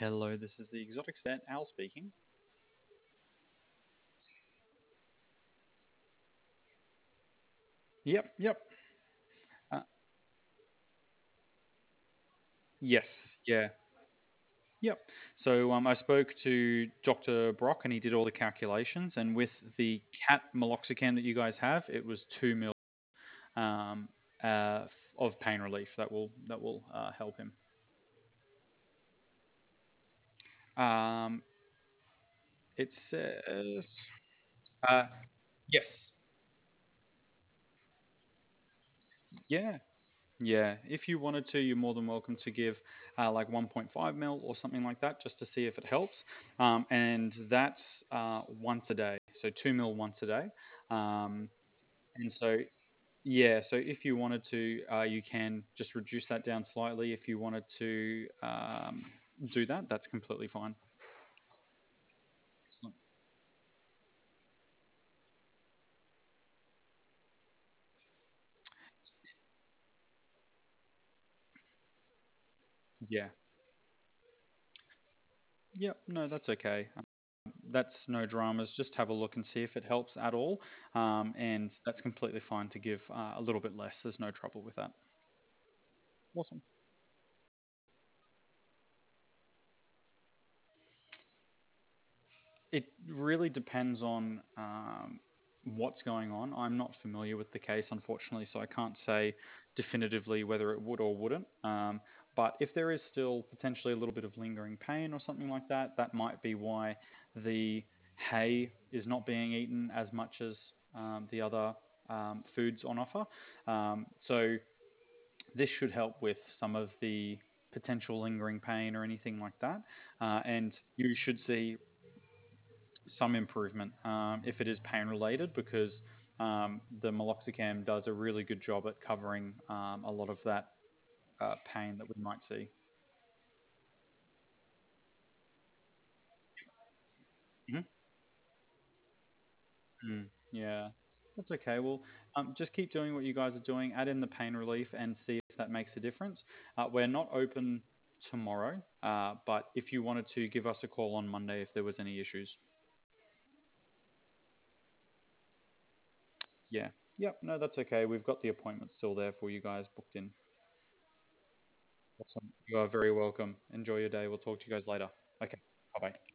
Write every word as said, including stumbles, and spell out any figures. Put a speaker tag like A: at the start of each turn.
A: Hello, this is the Exotics Vet, Al speaking. Yep, yep. Uh, yes, yeah, yep. So um, I spoke to Doctor Brock and he did all the calculations. And with the cat meloxicam that you guys have, it was two mil um, uh, f- of pain relief that will that will uh, help him. Um, it says, uh, yes, yeah, Yeah, if you wanted to, you're more than welcome to give uh, like one point five mil or something like that just to see if it helps. Um, and that's uh, once a day. So two mil once a day. Um, and so, yeah, so if you wanted to, uh, you can just reduce that down slightly. If you wanted to um, do that, that's completely fine. Excellent. Yeah. Yep. No, that's okay. That's no dramas. Just have a look and see if it helps at all. Um, and that's completely fine to give uh, a little bit less. There's no trouble with that. Awesome. It really depends on um, what's going on. I'm not familiar with the case, unfortunately, so I can't say definitively whether it would or wouldn't. Um, but if there is still potentially a little bit of lingering pain or something like that, that might be why the hay is not being eaten as much as um, the other um, foods on offer. Um, so this should help with some of the potential lingering pain or anything like that. Uh, and you should see some improvement um, if it is pain related because um, the meloxicam does a really good job at covering um, a lot of that uh, pain that we might see. Mhm. Mm, yeah, that's okay. Well, um, just keep doing what you guys are doing. Add in the pain relief and see if that makes a difference. Uh, we're not open tomorrow, uh, but if you wanted to give us a call on Monday if there was any issues. Yeah. Yep. No, that's okay. We've got the appointment still there for you guys booked in. Awesome. You are very welcome. Enjoy your day. We'll talk to you guys later. Okay. Bye bye.